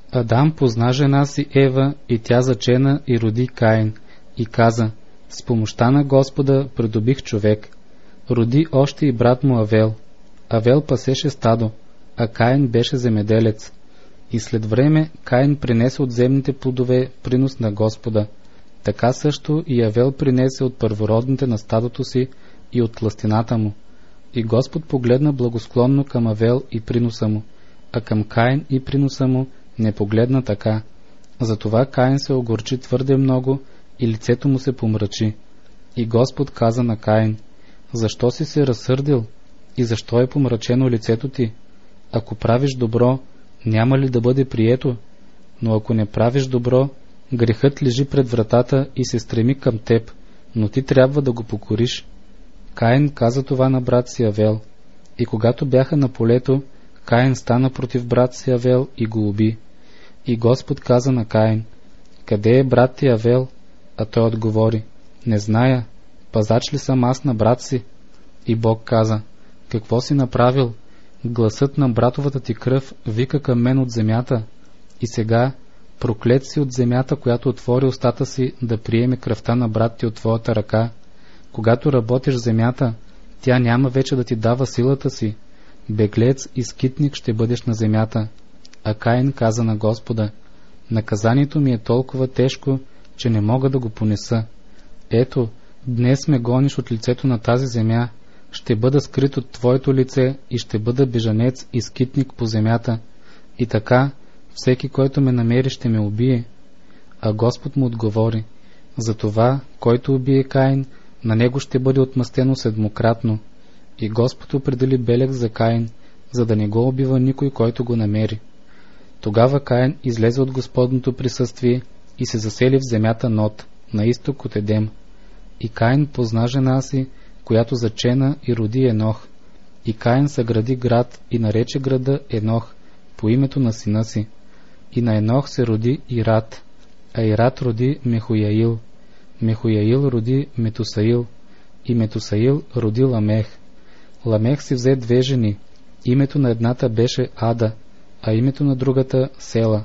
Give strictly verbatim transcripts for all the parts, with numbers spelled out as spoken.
Адам позна жена си Ева и тя зачена и роди Каин и каза: с помощта на Господа придобих човек. Роди още и брат му Авел. Авел пасеше стадо, а Каин беше земеделец. И след време Каин принесе от земните плодове принос на Господа. Така също и Авел принесе от първородните на стадото си и от тлъстината му. И Господ погледна благосклонно към Авел и приноса му, а към Каин и приноса му не погледна така. Затова Каин се огорчи твърде много и лицето му се помрачи. И Господ каза на Каин: защо си се разсърдил и защо е помрачено лицето ти? Ако правиш добро, няма ли да бъде прието? Но ако не правиш добро, грехът лежи пред вратата и се стреми към теб, но ти трябва да го покориш. Каин каза това на брат си Авел. И когато бяха на полето, Каин стана против брат си Авел и го уби. И Господ каза на Каин: къде е брат ти Авел? А той отговори: не зная, пазач ли съм аз на брат си? И Бог каза: какво си направил? Гласът на братовата ти кръв вика към мен от земята. И сега проклет си от земята, която отвори устата си да приеме кръвта на брат ти от твоята ръка. Когато работиш земята, тя няма вече да ти дава силата си. Беглец и скитник ще бъдеш на земята. А Каин каза на Господа: наказанието ми е толкова тежко, че не мога да го понеса. Ето, днес ме гониш от лицето на тази земя, ще бъда скрит от твоето лице и ще бъда бежанец и скитник по земята. И така, всеки, който ме намери, ще ме убие. А Господ му отговори: затова, който убие Каин, на него ще бъде отмъстено седмократно. И Господ определи белег за Каин, за да не го убива никой, който го намери. Тогава Каин излезе от Господното присъствие и се засели в земята Нод, на изток от Едем. И Каин позна жена си, която зачена и роди Енох. И Каин съгради град и нарече града Енох по името на сина си. И на Енох се роди Ират, а Ират роди Мехуяил. Мехуяил роди Метусаил, и Метусаил роди Ламех. Ламех си взе две жени. Името на едната беше Ада, а името на другата Села.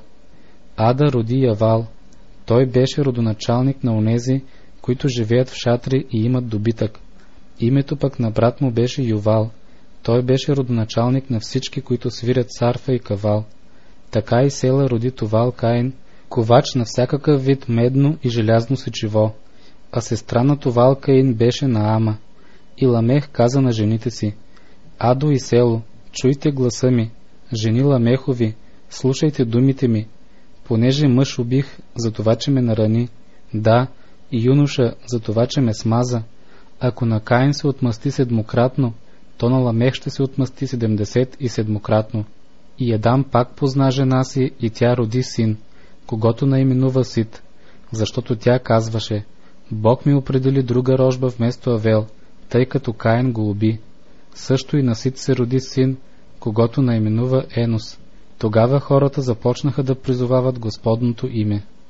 Ада роди Явал. Той беше родоначалник на онези, които живеят в шатри и имат добитък. Името пък на брат му беше Ювал. Той беше родоначалник на всички, които свирят сарфа и кавал. Така и Села роди Тувал Каин, ковач на всякакъв вид медно и желязно сечиво. А сестра на Тувал Каин беше Наама. И Ламех каза на жените си: Адо и Село, чуйте гласа ми, жени Ламехови, слушайте думите ми. Понеже мъж убих, за това, че ме нарани, да, и юноша, за това, че ме смаза. Ако на Каин се отмъсти седмократно, то на Ламех ще се отмъсти седемдесет и седмократно. И Адам пак позна жена си и тя роди син, когото наименува Сит, защото тя казваше: Бог ми определи друга рожба вместо Авел, тъй като Каин го уби. Също и на Сит се роди син, когото наименува Енос. Тогава хората започнаха да призовават Господното име.